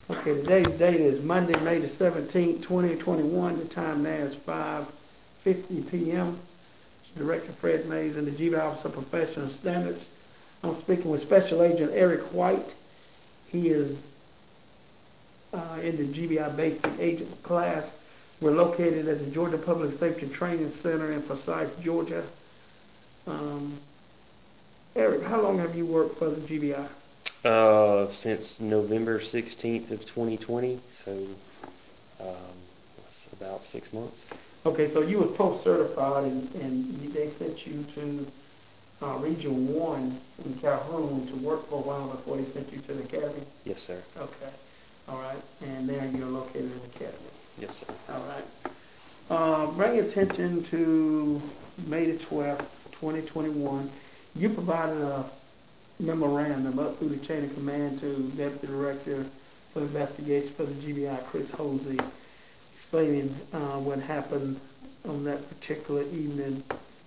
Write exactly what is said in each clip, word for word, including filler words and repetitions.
Okay, today's date is Monday, May the seventeenth, twenty twenty-one. The time now is five fifty p m Director Fred Mays and the G B I Office of Professional Standards. I'm speaking with Special Agent Eric White. He is uh, in the G B I Basic Agent class. We're located at the Georgia Public Safety Training Center in Forsyth, Georgia. Um, Eric, how long have you worked for the G B I? Uh, since November sixteenth of twenty twenty, so um, that's about six months. Okay, so you were post certified, and, and they sent you to uh, Region One in Calhoun to work for a while before they sent you to the academy. Yes, sir. Okay, all right, and now you're located in the academy. Yes, sir. All right. Uh, bring attention to May the twelfth, twenty twenty-one. You provided a memorandum up through the chain of command to Deputy Director for Investigation for the G B I, Chris Hosey, explaining uh, what happened on that particular evening.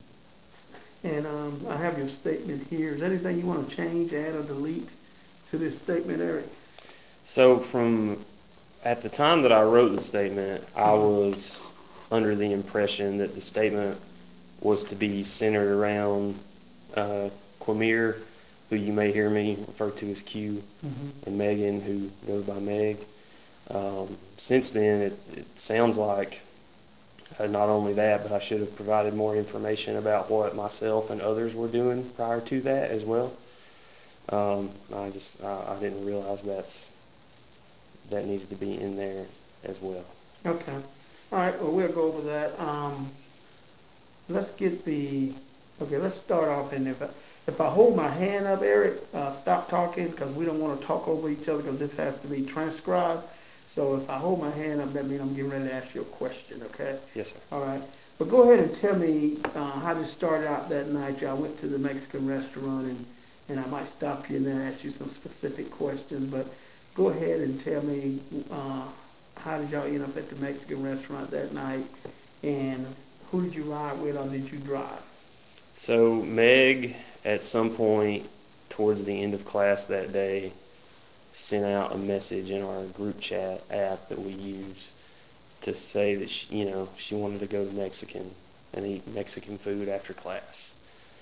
And um, I have your statement here. Is there anything you want to change, add, or delete to this statement, Eric? So from at the time that I wrote the statement, I was under the impression that the statement was to be centered around uh, Quamir, who you may hear me refer to as Q, mm-hmm. and Megan, who goes by Meg. Um, since then, it, it sounds like uh, not only that, but I should have provided more information about what myself and others were doing prior to that as well. Um, I just I, I didn't realize that's that needed to be in there as well. Okay. All right. Well, we'll go over that. Um, let's get the. Okay. Let's start off. And if I, if I hold my hand up, Eric, uh, stop talking because we don't want to talk over each other because this has to be transcribed. So if I hold my hand up, that means I'm getting ready to ask you a question. Okay. Yes, sir. All right. But go ahead and tell me uh, how this started out that night. Y'all went to the Mexican restaurant, and and I might stop you and then ask you some specific questions, but. Go ahead and tell me uh, how did y'all end up at the Mexican restaurant that night, and who did you ride with, or did you drive? So Meg, at some point towards the end of class that day, sent out a message in our group chat app that we use to say that she, you know she wanted to go to Mexican and eat Mexican food after class.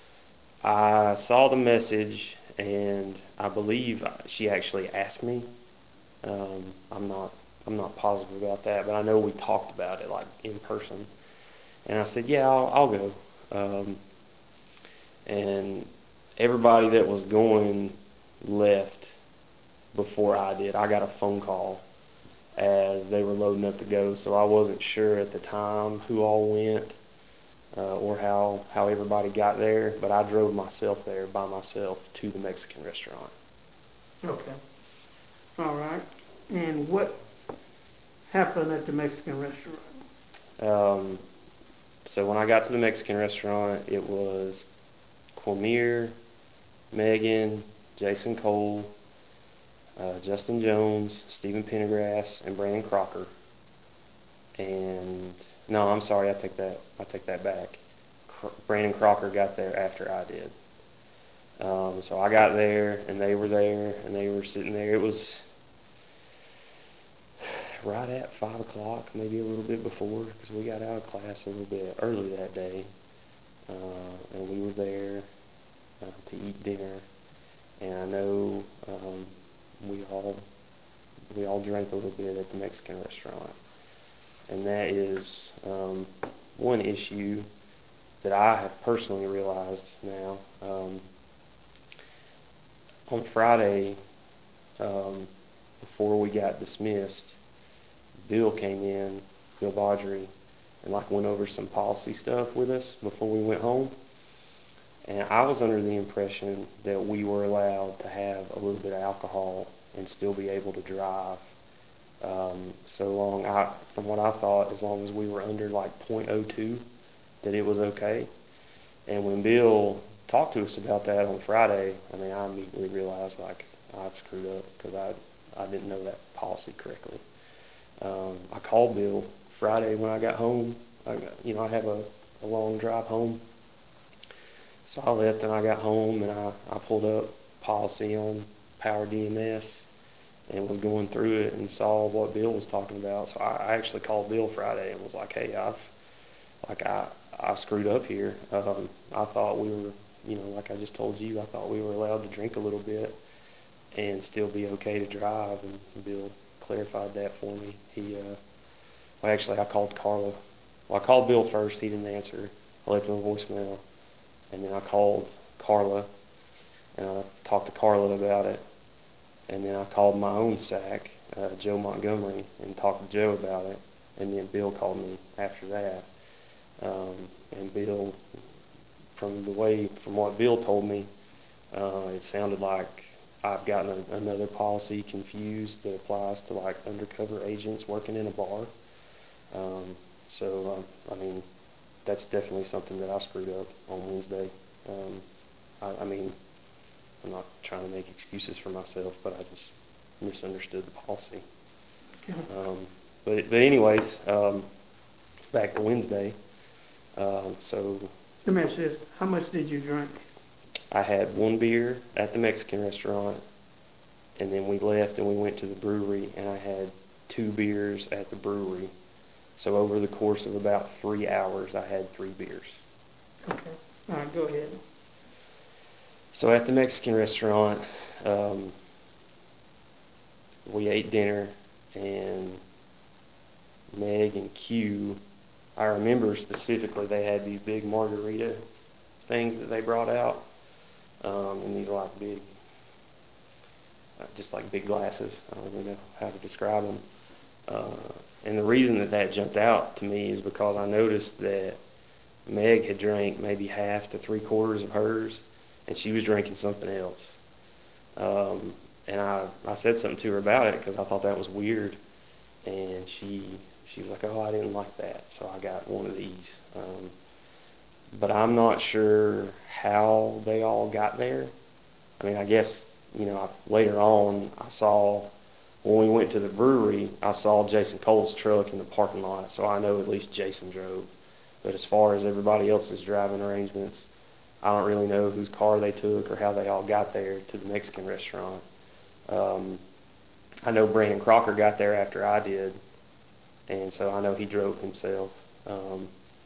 I saw the message, and I believe she actually asked me. Um, I'm not I'm not positive about that, but I know we talked about it like in person. And I said, yeah, I'll, I'll go. Um, and everybody that was going left before I did. I got a phone call as they were loading up to go, so I wasn't sure at the time who all went uh, or how, how everybody got there, but I drove myself there by myself to the Mexican restaurant. Okay. All right. And what happened at the Mexican restaurant? Um, so when I got to the Mexican restaurant, it was Quamir, Megan, Jason Cole, uh, Justin Jones, Stephen Pendergrass, and Brandon Crocker. And no, I'm sorry, I take that I take that back. Cr- Brandon Crocker got there after I did. Um, so I got there, and they were there, and they were sitting there. It was right at five o'clock, maybe a little bit before, because we got out of class a little bit early that day, uh, and we were there uh, to eat dinner. And I know um, we all we all drank a little bit at the Mexican restaurant, and that is um, one issue that I have personally realized now. Um, on Friday, um, before we got dismissed, Bill came in, Bill Baudry, and like went over some policy stuff with us before we went home. And I was under the impression that we were allowed to have a little bit of alcohol and still be able to drive. Um, so long, I, from what I thought, as long as we were under like point oh two, that it was okay. And when Bill talked to us about that on Friday, I mean, I immediately realized like I've screwed up because I I didn't know that policy correctly. Um, I called Bill Friday when I got home. I got, you know, I have a, a long drive home. So I left and I got home and I, I pulled up policy on Power D M S, and was going through it and saw what Bill was talking about. So I, I actually called Bill Friday and was like, hey, I've like I I screwed up here. Um, I thought we were, you know, like I just told you, I thought we were allowed to drink a little bit and still be okay to drive. And Bill clarified that for me. He, uh, well, actually, I called Carla. Well, I called Bill first. He didn't answer. I left him a voicemail, and then I called Carla, and I talked to Carla about it. And then I called my own S A C, uh, Joe Montgomery, and talked to Joe about it. And then Bill called me after that. Um, and Bill, from the way, from what Bill told me, uh, it sounded like I've gotten a, another policy confused that applies to like undercover agents working in a bar. Um, so, um, I mean, that's definitely something that I screwed up on Wednesday. Um, I, I mean, I'm not trying to make excuses for myself, but I just misunderstood the policy. Um, but, but anyways, um, back to Wednesday. Um, so Let me ask you this, how much did you drink? I had one beer at the Mexican restaurant, and then we left and we went to the brewery, and I had two beers at the brewery. So over the course of about three hours, I had three beers. Okay, all right, go ahead. So at the Mexican restaurant, um, we ate dinner, and Meg and Q, I remember specifically they had these big margarita things that they brought out, um, and these like big, uh, just like big glasses. I don't really know how to describe them. Uh, and the reason that that jumped out to me is because I noticed that Meg had drank maybe half to three quarters of hers, and she was drinking something else. Um, and I, I said something to her about it because I thought that was weird. And she she was like, oh, I didn't like that, so I got one of these. Um, but I'm not sure how they all got there. I mean, I guess, you know, I, later on I saw, when we went to the brewery, I saw Jason Cole's truck in the parking lot, so I know at least Jason drove. But as far as everybody else's driving arrangements, I don't really know whose car they took or how they all got there to the Mexican restaurant. Um, I know Brandon Crocker got there after I did, and so I know he drove himself. Um,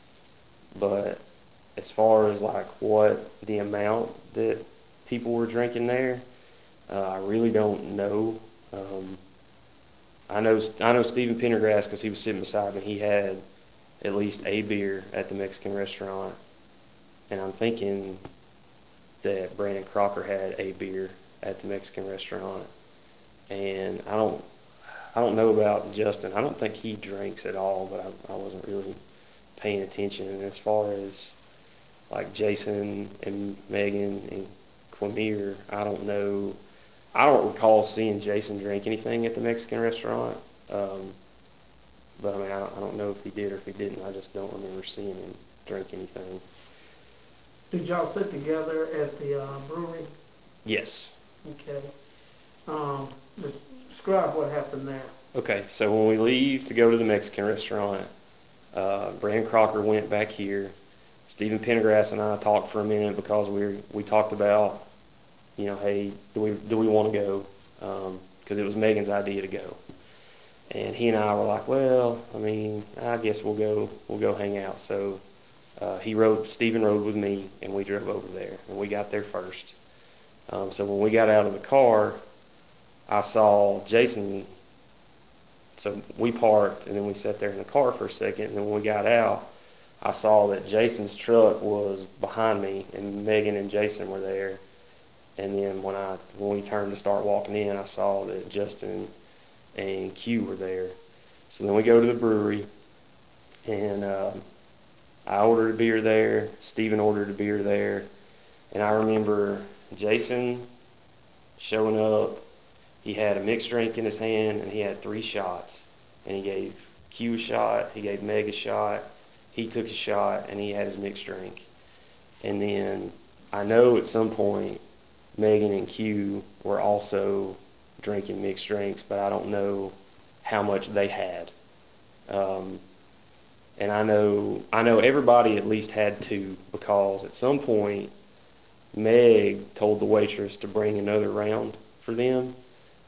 but as far as like what the amount that people were drinking there, uh, I really don't know. Um, I know I know Stephen Pendergrass because he was sitting beside me. He had at least a beer at the Mexican restaurant, and I'm thinking that Brandon Crocker had a beer at the Mexican restaurant. And I don't I don't know about Justin. I don't think he drinks at all, but I, I wasn't really paying attention. And as far as like Jason and Megan and Quamir, I don't know. I don't recall seeing Jason drink anything at the Mexican restaurant. Um, but I mean, I don't, I don't know if he did or if he didn't. I just don't remember seeing him drink anything. Did y'all sit together at the uh, brewery? Yes. Okay. Um, describe what happened there. Okay, so when we leave to go to the Mexican restaurant, uh, Brandon Crocker went back here. Stephen Pendergrass and I talked for a minute because we we talked about, you know, hey, do we do we want to go? Because um, it was Megan's idea to go, and he and I were like, well, I mean, I guess we'll go we'll go hang out. So uh, he rode, Stephen rode with me, and we drove over there, and we got there first. Um, so when we got out of the car, I saw Jason. So we parked, and then we sat there in the car for a second, and then when we got out, I saw that Jason's truck was behind me, and Megan and Jason were there. And then when I when we turned to start walking in, I saw that Justin and Q were there. So then we go to the brewery, and um, I ordered a beer there. Steven ordered a beer there. And I remember Jason showing up. He had a mixed drink in his hand, and he had three shots. And he gave Q a shot, he gave Meg a shot, he took a shot, and he had his mixed drink. And then I know at some point Megan and Q were also drinking mixed drinks, but I don't know how much they had. Um, and I know I know everybody at least had two, because at some point Meg told the waitress to bring another round for them.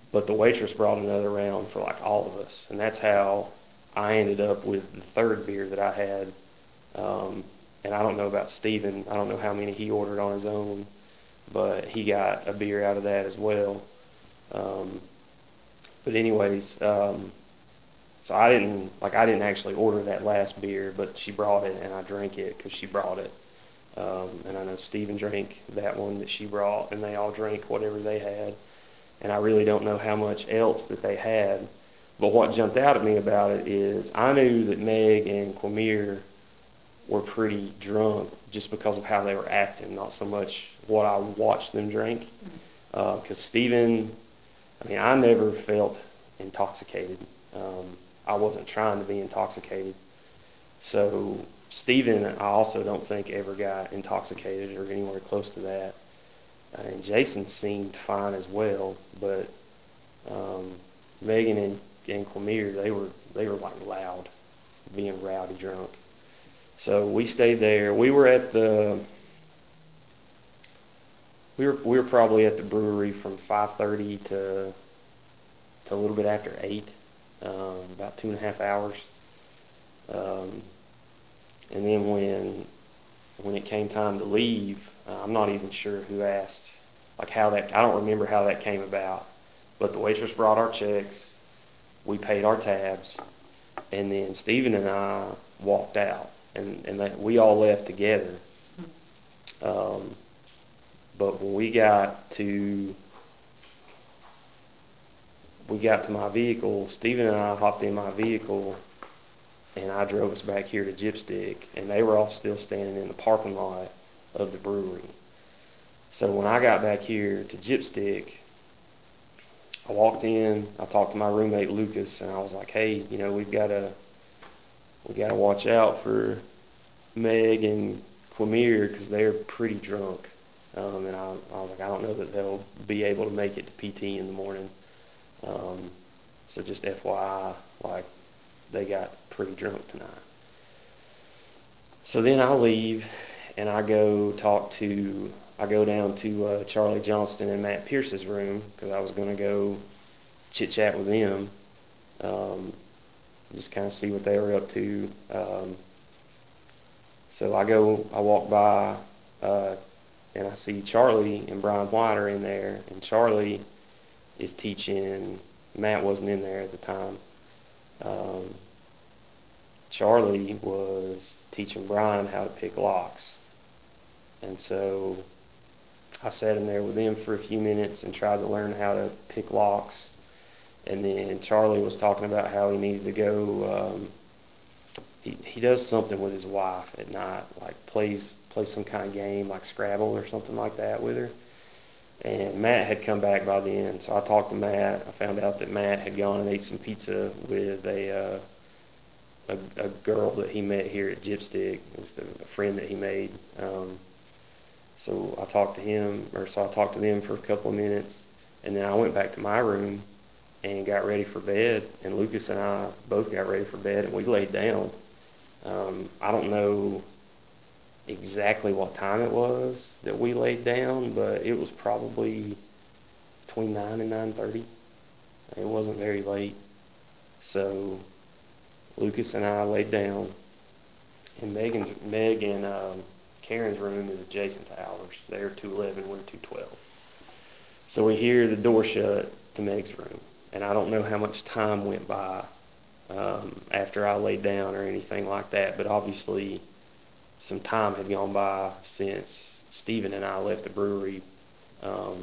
but the waitress brought another round for like all of us, and that's how I ended up with the third beer that I had. Um, and I don't know about Steven. I don't know how many he ordered on his own, but he got a beer out of that as well. Um, but anyways, um, so I didn't like I didn't actually order that last beer, but she brought it and I drank it because she brought it. Um, and I know Steven drank that one that she brought, and they all drank whatever they had. And I really don't know how much else that they had. But what jumped out at me about it is I knew that Meg and Quamir were pretty drunk just because of how they were acting, not so much what I watched them drink. Because uh, Steven, I mean, I never felt intoxicated. Um, I wasn't trying to be intoxicated. So Steven, I also don't think ever got intoxicated or anywhere close to that. And Jason seemed fine as well, but um, Megan and, and Quamir, they were they were like loud, being rowdy drunk. So we stayed there. We were at the we were we were probably at the brewery from five thirty to to a little bit after eight, um, about two and a half hours. Um, and then when when it came time to leave, uh, I'm not even sure who asked, like how that, I don't remember how that came about, but the waitress brought our checks, we paid our tabs, and then Steven and I walked out, and, and that, we all left together. Um, but when we got to, we got to my vehicle, Steven and I hopped in my vehicle, and I drove us back here to Gypstick, and they were all still standing in the parking lot of the brewery. So when I got back here to Gypstick, I walked in, I talked to my roommate Lucas, and I was like, hey, you know, we've got to we got to watch out for Meg and Quamir because they're pretty drunk. Um, and I, I was like, I don't know that they'll be able to make it to P T in the morning. Um, so just F Y I, like, they got pretty drunk tonight. So then I leave, and I go talk to, I go down to uh, Charlie Johnston and Matt Pierce's room because I was going to go chit-chat with them, um, just kind of see what they were up to. Um, so I go, I walk by, uh, and I see Charlie and Brian White are in there, and Charlie is teaching, Matt wasn't in there at the time. Um, Charlie was teaching Brian how to pick locks. And so I sat in there with them for a few minutes and tried to learn how to pick locks. And then Charlie was talking about how he needed to go, um, he, he does something with his wife at night, like plays, plays some kind of game like Scrabble or something like that with her. And Matt had come back by then, so I talked to Matt. I found out that Matt had gone and ate some pizza with a uh, a, a girl that he met here at Gypstick. It was a friend that he made. Um, so I talked to him, or so I talked to them for a couple of minutes, and then I went back to my room and got ready for bed. And Lucas and I both got ready for bed, and we laid down. Um, I don't know exactly what time it was that we laid down, but it was probably between nine and nine thirty. It wasn't very late. So Lucas and I laid down, and Megan's, Meg and um, Karen's room is adjacent to ours. They're two eleven, we're two twelve. So we hear the door shut to Meg's room, and I don't know how much time went by um, after I laid down or anything like that, but obviously some time had gone by since Steven and I left the brewery. Um,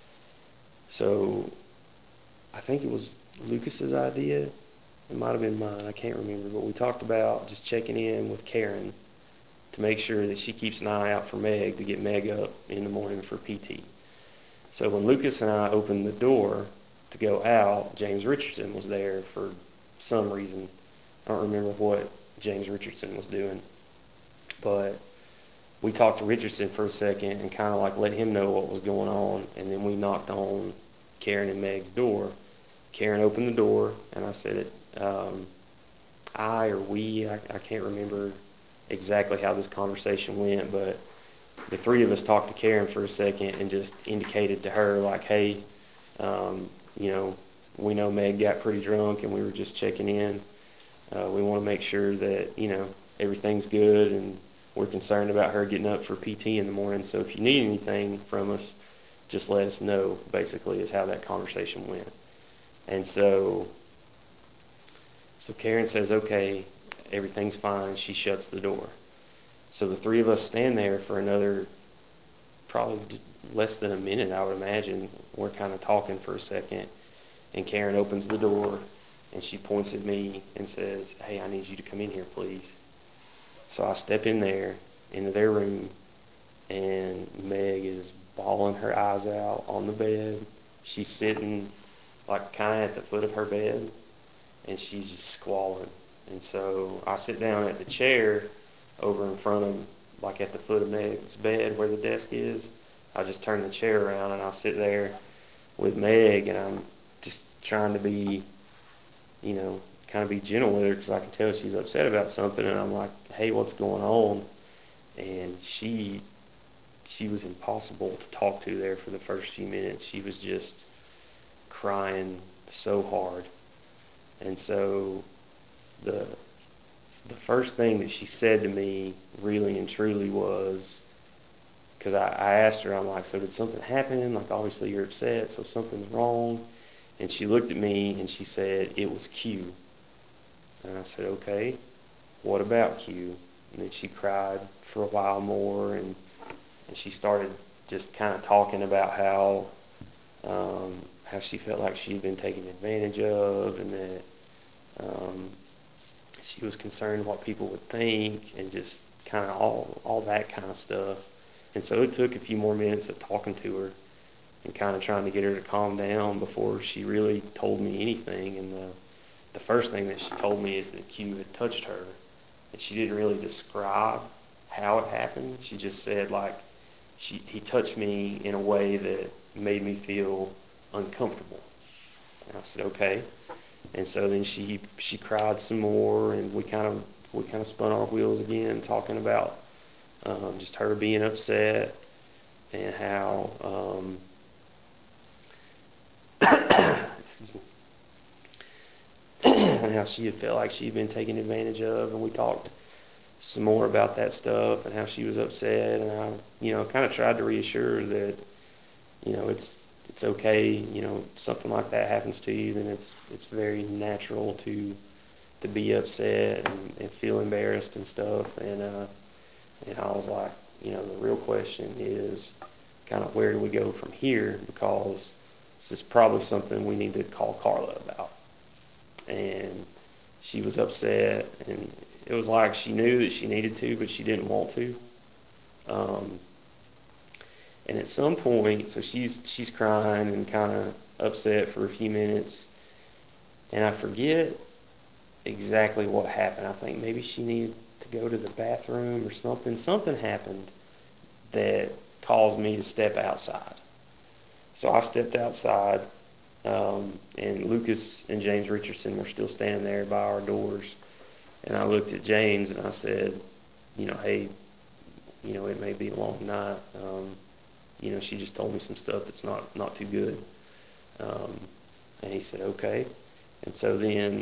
so I think it was Lucas's idea. It might have been mine. I can't remember. But we talked about just checking in with Karen to make sure that she keeps an eye out for Meg to get Meg up in the morning for P T. So when Lucas and I opened the door to go out, James Richardson was there for some reason. I don't remember what James Richardson was doing. But we talked to Richardson for a second and kind of like let him know what was going on, and then we knocked on Karen and Meg's door. Karen opened the door, and I said it, um, I or we, I, I can't remember exactly how this conversation went, but the three of us talked to Karen for a second and just indicated to her like, hey, um, you know, we know Meg got pretty drunk and we were just checking in. Uh, we want to make sure that, you know, everything's good, and we're concerned about her getting up for P T in the morning. So if you need anything from us, just let us know, basically, is how that conversation went. And so, so Karen says, okay, everything's fine. She shuts the door. So the three of us stand there for another probably less than a minute, I would imagine. We're kind of talking for a second, and Karen opens the door, and she points at me and says, hey, I need you to come in here, please. So I step in there, into their room, and Meg is bawling her eyes out on the bed. She's sitting like kind of at the foot of her bed, and she's just squalling. And so I sit down at the chair over in front of, like at the foot of Meg's bed where the desk is. I just turn the chair around and I sit there with Meg, and I'm just trying to be, you know, kind of be gentle with her because I can tell she's upset about something. And I'm like, hey, what's going on? And she, she was impossible to talk to there for the first few minutes. She was just crying so hard. And so the the first thing that she said to me really and truly was, because I, I asked her, I'm like, so did something happen? Like, obviously you're upset, so something's wrong. And she looked at me and she said, it was Q. And I said, okay, what about Q? And then she cried for a while more, and, and she started just kind of talking about how um, how she felt like she'd been taken advantage of, and that um, she was concerned what people would think, and just kind of all, all that kind of stuff. And so it took a few more minutes of talking to her and kind of trying to get her to calm down before she really told me anything. And the, the first thing that she told me is that Q had touched her, and she didn't really describe how it happened. She just said, like, she, he touched me in a way that made me feel uncomfortable. And I said, okay. And so then she she cried some more, and we kind of we kind of spun our wheels again, talking about um, just her being upset and how um, excuse me, and how she had felt like she had been taken advantage of, and we talked some more about that stuff and how she was upset, and I, you know, kind of tried to reassure her that, you know, it's it's okay, you know, something like that happens to you, then it's it's very natural to to be upset and, and feel embarrassed and stuff. And uh, and I was like, you know, the real question is kind of where do we go from here, because this is probably something we need to call Carla about. And she was upset, and it was like she knew that she needed to, but she didn't want to. Um, and at some point, so she's she's crying and kind of upset for a few minutes, and I forget exactly what happened. I think maybe she needed to go to the bathroom or something. Something happened that caused me to step outside. So I stepped outside, um, and Lucas and James Richardson were still standing there by our doors. And I looked at James and I said, you know, hey, you know, it may be a long night. Um, you know, she just told me some stuff that's not, not too good. Um, and he said, okay. And so then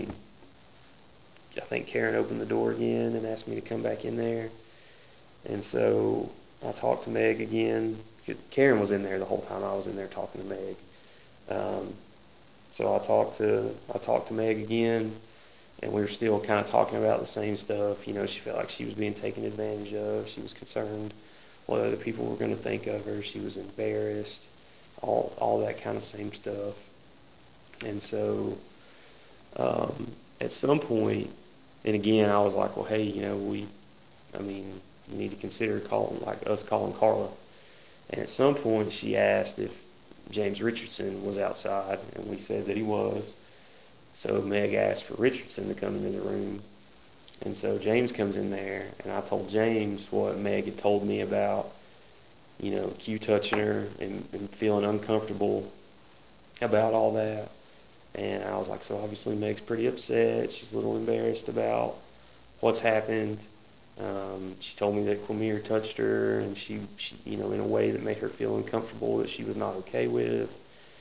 I think Karen opened the door again and asked me to come back in there. And so I talked to Meg again. Karen was in there the whole time I was in there talking to Meg. Um, so I talked to I talked to Meg again, and we were still kind of talking about the same stuff. You know, she felt like she was being taken advantage of. She was concerned what other people were going to think of her. She was embarrassed, all all that kind of same stuff. And so um, at some point, and again, I was like, well, hey, you know, we, I mean, you need to consider calling, like us calling Carla. And at some point, she asked if James Richardson was outside, and we said that he was. So Meg asked for Richardson to come into the room. And so James comes in there, and I told James what Meg had told me about, you know, Q touching her and, and feeling uncomfortable about all that. And I was like, so obviously Meg's pretty upset. She's a little embarrassed about what's happened. Um, she told me that Quamir touched her, and she, she, you know, in a way that made her feel uncomfortable, that she was not okay with.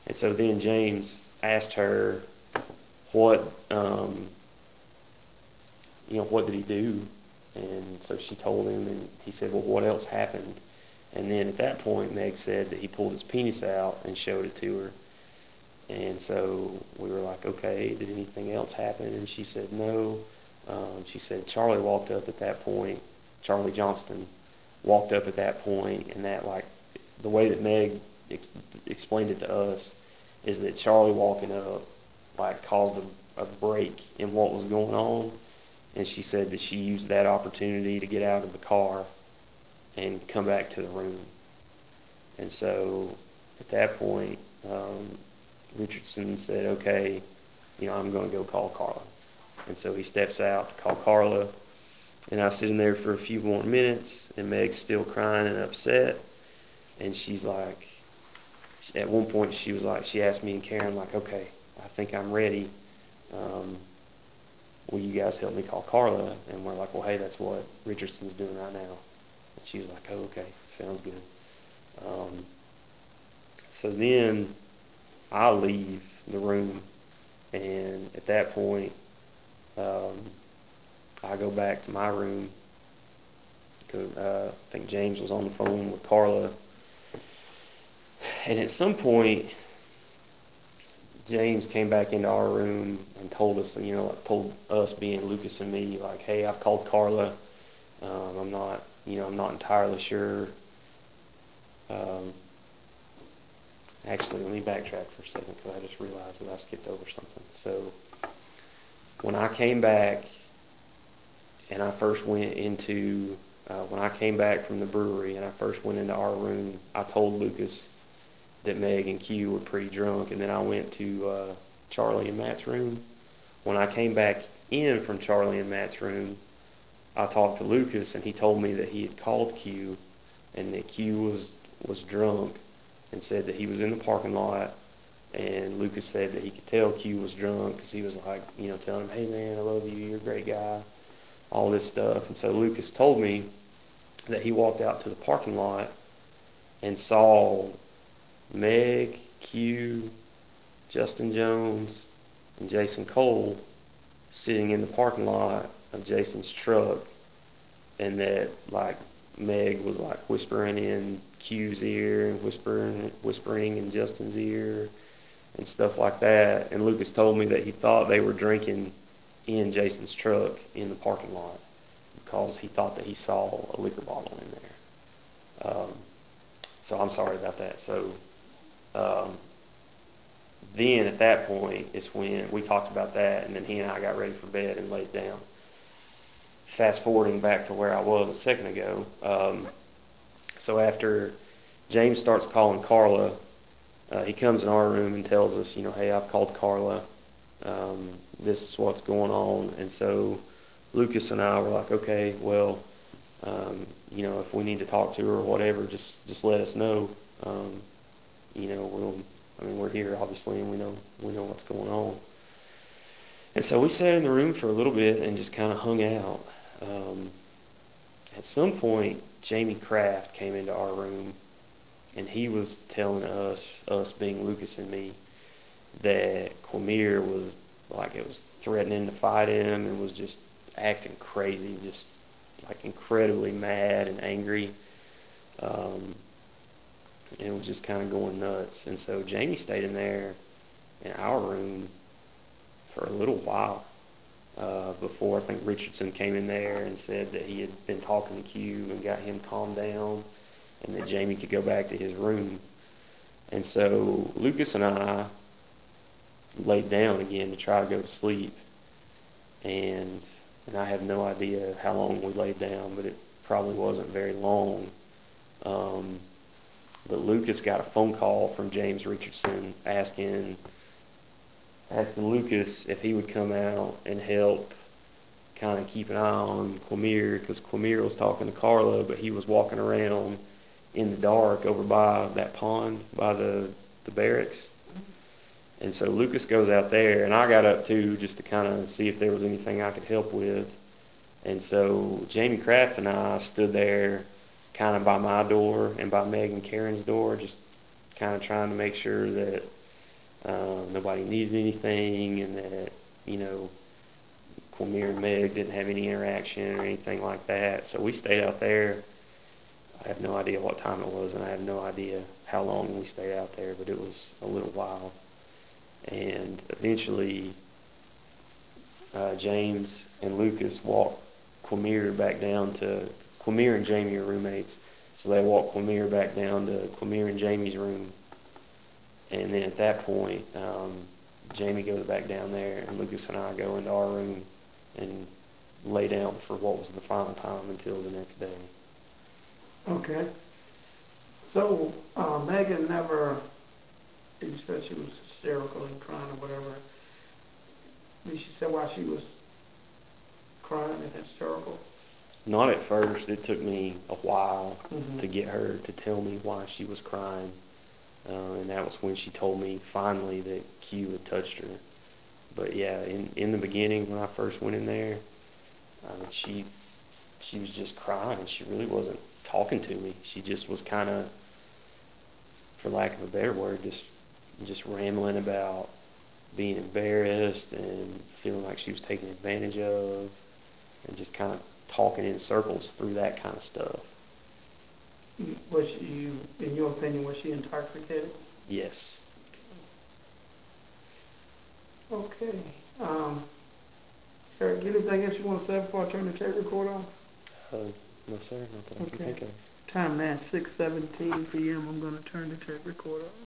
And so then James asked her, what, um, you know, what did he do? And so she told him, and he said, well, what else happened? And then at that point, Meg said that he pulled his penis out and showed it to her. And so we were like, okay, did anything else happen? And she said, no. Um, she said Charlie walked up at that point, Charlie Johnston walked up at that point, and that, like, the way that Meg ex- explained it to us is that Charlie walking up, like, caused a, a break in what was going on. And she said that she used that opportunity to get out of the car and come back to the room. And so at that point, um, Richardson said, okay, you know, I'm going to go call Carla. And so he steps out to call Carla. And I was sitting there for a few more minutes, and Meg's still crying and upset. And she's like, at one point she was like, she asked me and Karen, like, okay, I think I'm ready. Um, will you guys help me call Carla? And we're like, well, hey, that's what Richardson's doing right now. And she was like, oh, okay, sounds good. Um, so then I leave the room, and at that point, um, I go back to my room. Uh, I think James was on the phone with Carla. And at some point, James came back into our room and told us, you know, told us, being Lucas and me, like, hey, I've called Carla. Um, I'm not, you know, I'm not entirely sure. Um, actually, let me backtrack for a second, because I just realized that I skipped over something. So when I came back, and I first went into, uh, when I came back from the brewery and I first went into our room, I told Lucas that Meg and Q were pretty drunk, and then I went to uh, Charlie and Matt's room. When I came back in from Charlie and Matt's room, I talked to Lucas, and he told me that he had called Q, and that Q was, was drunk, and said that he was in the parking lot. And Lucas said that he could tell Q was drunk because he was like, you know, telling him, hey man, I love you, you're a great guy, all this stuff. And so Lucas told me that he walked out to the parking lot and saw Meg, Q, Justin Jones, and Jason Cole sitting in the parking lot of Jason's truck, and that, like, Meg was like whispering in Q's ear and whispering whispering in Justin's ear and stuff like that. And Lucas told me that he thought they were drinking in Jason's truck in the parking lot because he thought that he saw a liquor bottle in there. Um, so I'm sorry about that. So um, then at that point is when we talked about that, and then he and I got ready for bed and laid down. Fast forwarding back to where I was a second ago. Um, so after James starts calling Carla, uh, he comes in our room and tells us, you know, hey, I've called Carla. Um, this is what's going on. And so Lucas and I were like, okay, well, um, you know, if we need to talk to her or whatever, just just let us know. Um, you know, we'll, I mean, we're here obviously, and we know we know what's going on. And so we sat in the room for a little bit and just kind of hung out. Um, at some point, Jamie Kraft came into our room, and he was telling us, us being Lucas and me, that Quamir was, like, it was threatening to fight him and was just acting crazy, just like incredibly mad and angry, um, and was just kind of going nuts. And so Jamie stayed in there in our room for a little while uh, before I think Richardson came in there and said that he had been talking to Q and got him calmed down, and that Jamie could go back to his room. And so Lucas and I laid down again to try to go to sleep, and and I have no idea how long we laid down, but it probably wasn't very long. Um, but Lucas got a phone call from James Richardson asking asking Lucas if he would come out and help kind of keep an eye on Quamir, because Quamir was talking to Carla, but he was walking around in the dark over by that pond by the, the barracks. And so Lucas goes out there, and I got up too just to kind of see if there was anything I could help with. And so Jamie Kraft and I stood there kind of by my door and by Meg and Karen's door, just kind of trying to make sure that uh, nobody needed anything, and that, you know, Quamir and Meg didn't have any interaction or anything like that. So we stayed out there. I have no idea what time it was, and I have no idea how long we stayed out there, but it was a little while. And eventually, uh, James and Lucas walked Quamir back down to, Quamir and Jamie are roommates, so they walked Quamir back down to Quamir and Jamie's room. And then at that point, um, Jamie goes back down there, and Lucas and I go into our room and lay down for what was the final time until the next day. Okay. So, uh, Megan never, she said she was hysterical and crying or whatever. Did she say why she was crying and hysterical? Not at first. It took me a while Mm-hmm. to get her to tell me why she was crying. Uh, and that was when she told me finally that Q had touched her. But yeah, in, in the beginning when I first went in there, uh, she she was just crying. She really wasn't talking to me. She just was kind of, for lack of a better word, just just rambling about being embarrassed and feeling like she was taken advantage of, and just kind of talking in circles through that kind of stuff. Was she, in your opinion, was she intoxicated? Yes. Okay. Um, Eric, anything else you want to say before I turn the tape recorder on? Uh, no, sir. Not that I can Okay. think of. Time now, six seventeen p m I'm going to turn the tape recorder on.